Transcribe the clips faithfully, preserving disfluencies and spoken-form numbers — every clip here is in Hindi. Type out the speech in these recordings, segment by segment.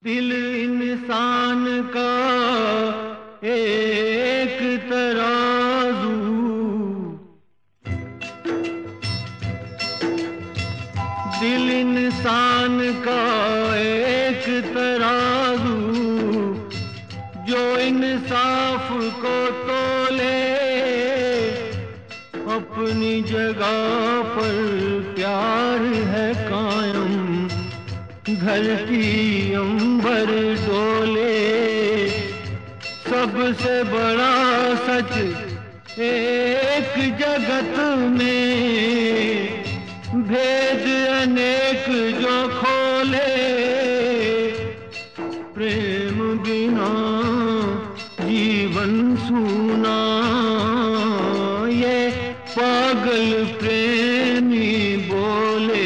दिल इंसान का एक तराजू, दिल इंसान का एक तराजू, जो इंसाफ को तोले अपनी जगह पर प्यार है कायम, धरती अंबर डोले। सबसे बड़ा सच एक जगत में, भेद अनेक जो खोले। प्रेम बिना जीवन सूना, ये पागल प्रेमी बोले।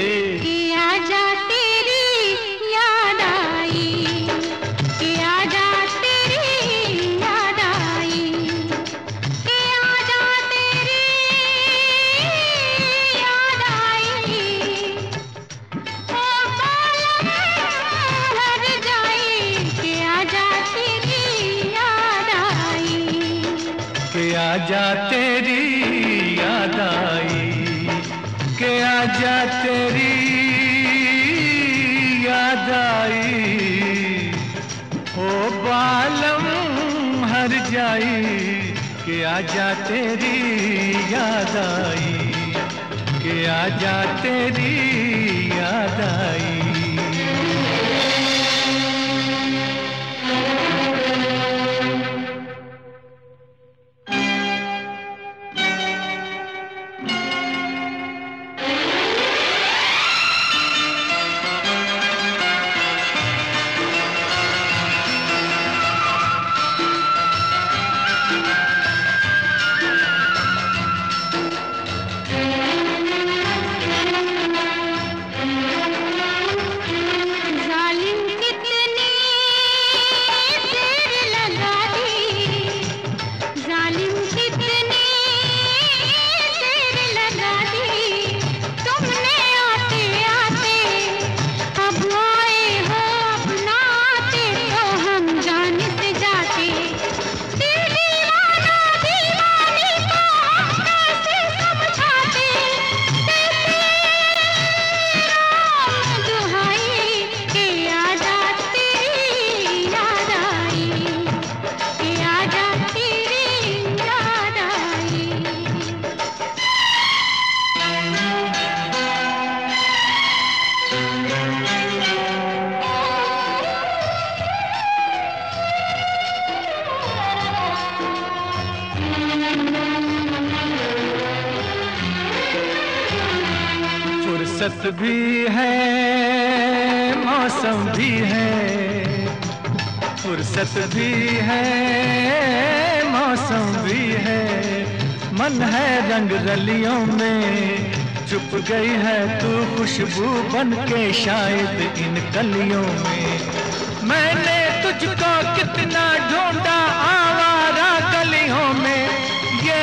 के आजा तेरी याद आई, के आजा तेरी याद आई, ओ बालम हर जाई। के आजा तेरी याद आई, के आजा तेरी याद आई। फुर्सत भी है मौसम भी है, फुर्सत भी है मौसम भी है। मन है रंग रलियों में, चुप गई है तू खुशबू बन के शायद इन कलियों में। मैंने तुझको कितना ढूंढा आवारा गलियों में, ये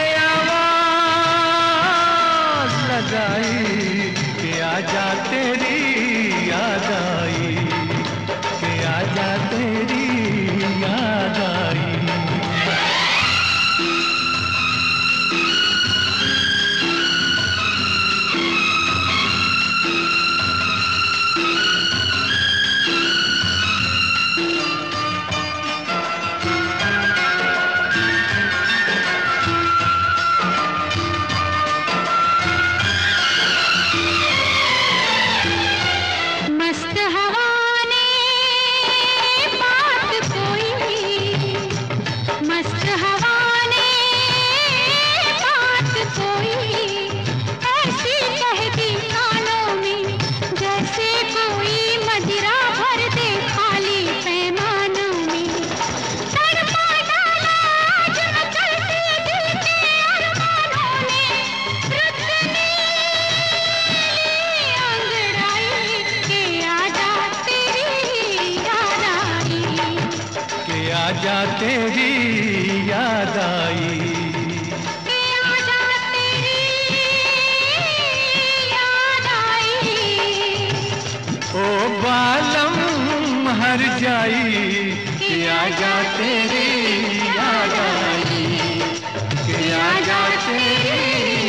आवाज लगाई के आजा तेरी याद आई, के आजा तेरी याद आई। आजा तेरी याद आई, के आजा तेरी याद आई। ओ बालम मर जाई कि आजा तेरी याद आई, कि आजा तेरी